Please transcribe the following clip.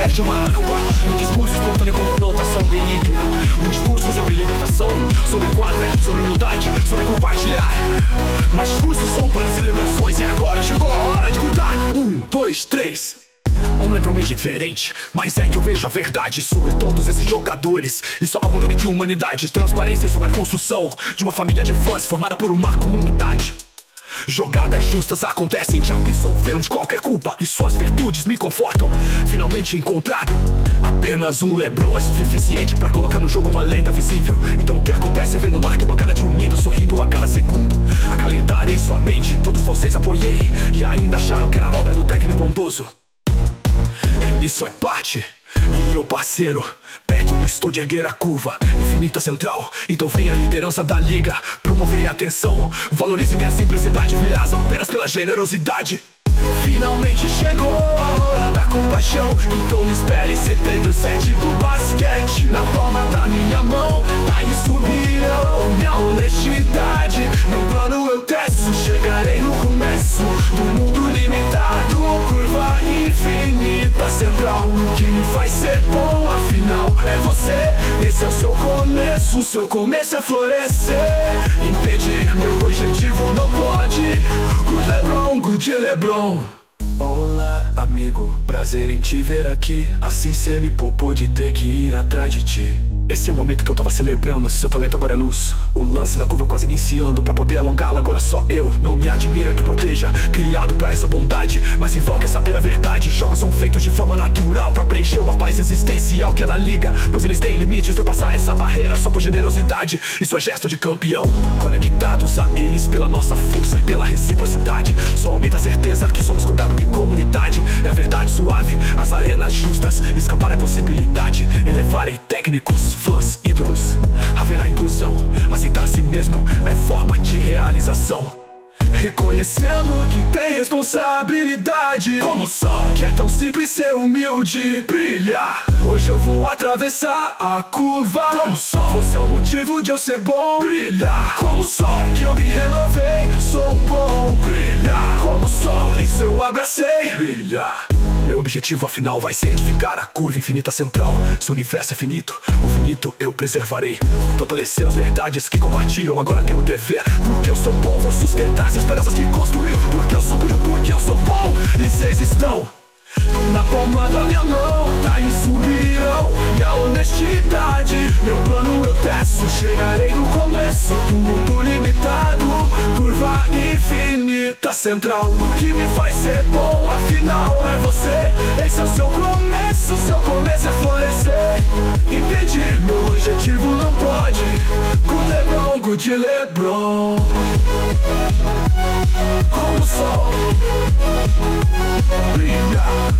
perde uma ânima. Um discurso espontâneo com conotação benigna. Um discurso sobre libertação, sobre quadra, sobre humildade, sobre compartilhar. Mas discursos são para celebrações e agora chegou a hora de contar. 1, 2, 3. Não lembro meio diferente, mas é que eu vejo a verdade sobre todos esses jogadores. E só uma de humanidade, transparência sobre a construção de uma família de fãs formada por uma comunidade. Jogadas justas acontecem, já me absolveram de qualquer culpa e suas virtudes me confortam. Finalmente encontrado apenas um LeBron é suficiente pra colocar no jogo uma lenda visível. Então o que acontece é vendo uma arquibancada de um menino sorrindo a cada segundo. Acalentarei sua mente, todos vocês apoiei e ainda acharam que era a obra do técnico bondoso. Isso é parte, e meu parceiro, perto eu estou de erguer a curva infinita central. Então vem a liderança da liga, promover a atenção. Valorize minha simplicidade, verás apenas pela generosidade. Finalmente chegou a hora da compaixão, então me espere 77 do basquete na palma da minha mão. Tá isso minha honestidade, meu plano eu teço. Chegarei no começo do mundo limitado, curva infinita central. O que me faz ser bom, afinal, é você. Esse é o seu começo, o seu começo é florescer. Impedir meu objetivo não pode. Good LeBron, good LeBron. Olá amigo, prazer em te ver aqui. Assim cê me poupou de ter que ir atrás de ti. Esse é o momento que eu tava celebrando, seu talento agora é luz. O lance da curva quase iniciando, pra poder alongá-la agora só eu. Não me admira que proteja, criado pra essa bondade. Mas invoca saber a verdade, jogos são feitos de forma natural pra preencher uma paz existencial que é da liga. Pois eles têm limites, passar essa barreira só por generosidade. Isso é gesto de campeão, conectados a eles pela nossa força e pela reciprocidade. Só aumenta a certeza que somos cuidados em comunidade. É a verdade suave, as arenas justas, escapar é possibilidade. Elevarem técnicos, fãs, ídolos, haverá inclusão. Aceitar a si mesmo é forma de realização. Reconhecendo que tem responsabilidade, como o sol, que é tão simples ser humilde, brilhar. Hoje eu vou atravessar a curva, como o sol, você é o motivo de eu ser bom, brilhar. Como o sol, que eu me renovei, sou bom, brilhar. Como o sol, isso eu abracei, brilhar. Meu objetivo afinal vai ser edificar a curva infinita central. Se o universo é finito, o finito eu preservarei. Fortalecer as verdades que compartilham, agora tenho o dever. Porque eu sou bom, vou sustentar as esperanças que construiu. Porque eu sou puro, porque eu sou bom. E vocês estão na palma da minha mão. Tá isso minha honestidade. Meu plano eu teço, chegarei no começo do mundo limitado, curva infinita central. O que me faz ser bom, afinal, é você. Esse é o seu começo é florescer. Impedir meu objetivo não pode. Good LeBron, good LeBron. Como o sol, brilha.